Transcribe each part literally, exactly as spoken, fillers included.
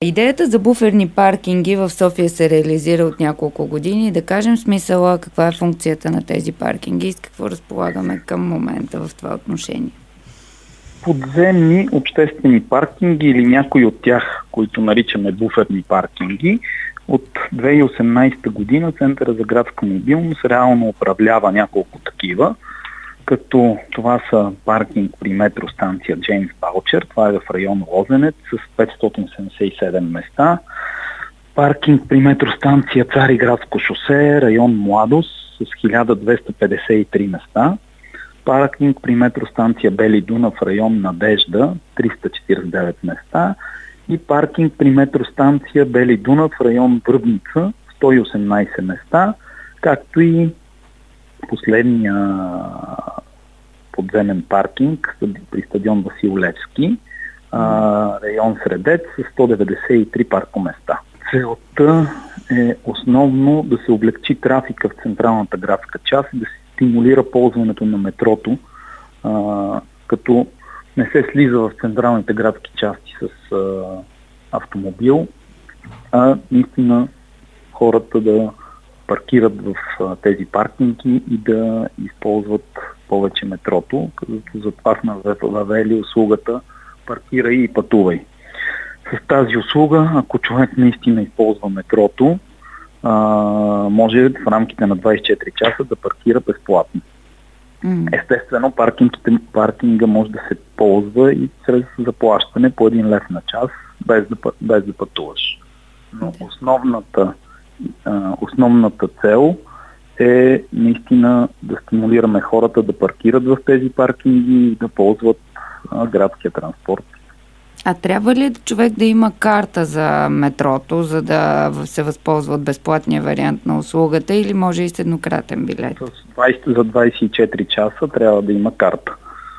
идеята за буферни паркинги в София се реализира от няколко години. Да кажем смисъла, каква е функцията на тези паркинги и с какво разполагаме към момента в това отношение. Подземни обществени паркинги или някои от тях, които наричаме буферни паркинги, от две хиляди и осемнадесета година Центъра за градска мобилност реално управлява няколко такива, като това са паркинг при метростанция Джеймс Балчер, това е в район Лозенец с петстотин седемдесет и седем места, паркинг при метростанция Цариградско шосе, район Младост с хиляда двеста петдесет и три места, паркинг при метростанция Бели Дунав, район Надежда, триста четиридесет и девет места и паркинг при метростанция Бели Дунав, район Връбница, сто и осемнадесет места, както и последния подземен паркинг при стадион Васил Левски, район Средец с сто деветдесет и три паркоместа. Целта е основно да се облегчи трафика в централната градска част и да се стимулира ползването на метрото, а, като не се слиза в централните градски части с а, автомобил, а наистина хората да паркират в а, тези паркинги и да използват повече метрото, като затова сме въвели услугата паркирай и пътувай. С тази услуга, ако човек наистина използва метрото, а, може в рамките на двадесет и четири часа да паркира безплатно. Mm. Естествено, паркинга може да се ползва и чрез заплащане по един лев на час, без да, без да пътуваш. Но основната, а, основната цел е наистина да стимулираме хората да паркират в тези паркинги и да ползват а, градския транспорт. А трябва ли човек да има карта за метрото, за да се възползва от безплатния вариант на услугата, или може и с еднократен билет? двадесет, за двадесет и четири часа трябва да има карта.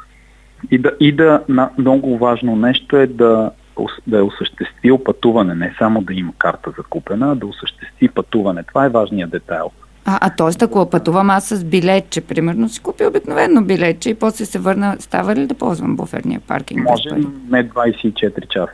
И да, и да на, много важно нещо е да, да е осъществил пътуване, не само да има карта закупена, а да осъществи пътуване. Това е важният детайл. А, а т.е. ако пътувам аз с билетче, примерно си купи обикновено билетче и после се върна, става ли да ползвам буферния паркинг? Може, не двадесет и четири часа.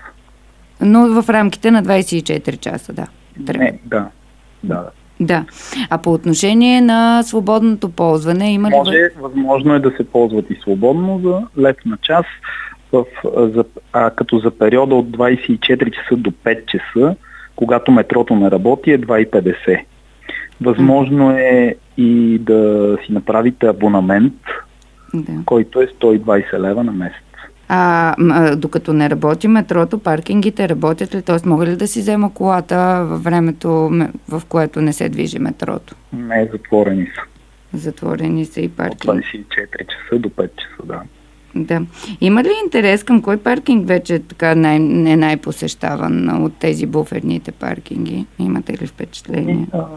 Но в рамките на двадесет и четири часа, да. Трябва. Не, да. да. Да. А по отношение на свободното ползване, има ли... Може, възможно е да се ползват и свободно за лев на час, в, за, а като за периода от двадесет и четири часа до пет часа, когато метрото не работи, е два и петдесет. Възможно е и да си направите абонамент, да, който е сто и двадесет лева на месец. А, а докато не работи метрото, паркингите работят ли? Т.е. мога ли да си взема колата във времето, в което не се движи метрото? Не, затворени са. Затворени са и паркинги. От двадесет и четири часа до пет часа, да. Да. Има ли интерес към кой паркинг вече така най- не е най-посещаван от тези буферните паркинги? Имате ли впечатление? А,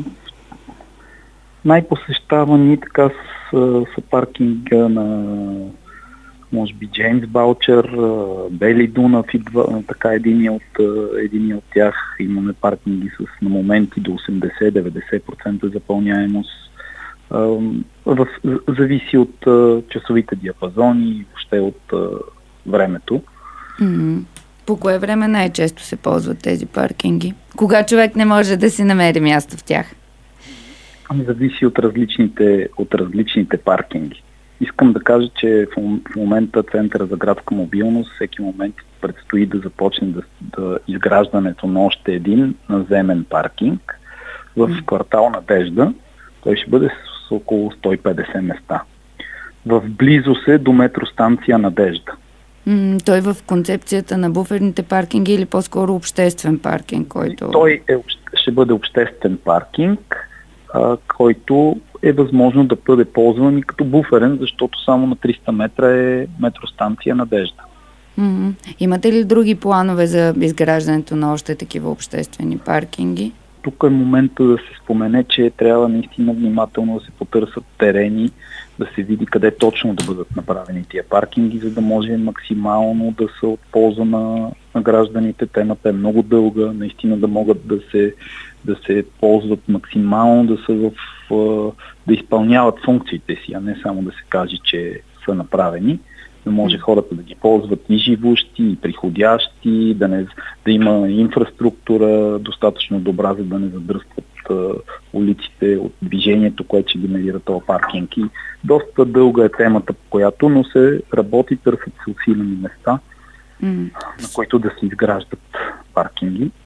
най-посещавани така са, са паркинга на може би Джеймс Балчер, Бели Дунав и два, така един от, един от тях. Имаме паркинги с на моменти до осемдесет до деветдесет процента запълняемост. В, зависи от часовите диапазони и въобще от времето. Mm-hmm. По кое време най-често се ползват тези паркинги? Кога човек не може да си намери място в тях? Зависи от различните, от различните паркинги. Искам да кажа, че в момента Центъра за градска мобилност всеки момент предстои да започне да, да изграждането на още един наземен паркинг в mm. квартал Надежда. Той ще бъде с около сто и петдесет места. В близо се до метростанция Надежда. Mm, той в концепцията на буферните паркинги или по-скоро обществен паркинг, който... Той е, ще бъде обществен паркинг, а, който е възможно да бъде ползван и като буферен, защото само на триста метра е метростанция Надежда. Mm-hmm. Имате ли други планове за изграждането на още такива обществени паркинги? Тук е момента да се спомене, че трябва наистина внимателно да се потърсят терени, да се види къде точно да бъдат направени тия паркинги, за да може максимално да са от полза на, на гражданите. Темата е много дълга, наистина да могат да се, да се ползват максимално, да са в, да изпълняват функциите си, а не само да се каже, че са направени. да може хората да ги ползват и живущи, и приходящи, да, не, да има инфраструктура достатъчно добра, за да не задръстват а, улиците от движението, което ще генерира този паркинг. И доста дълга е темата, по която, но се работи, търсят се усилени места, mm. на които да се изграждат паркинги.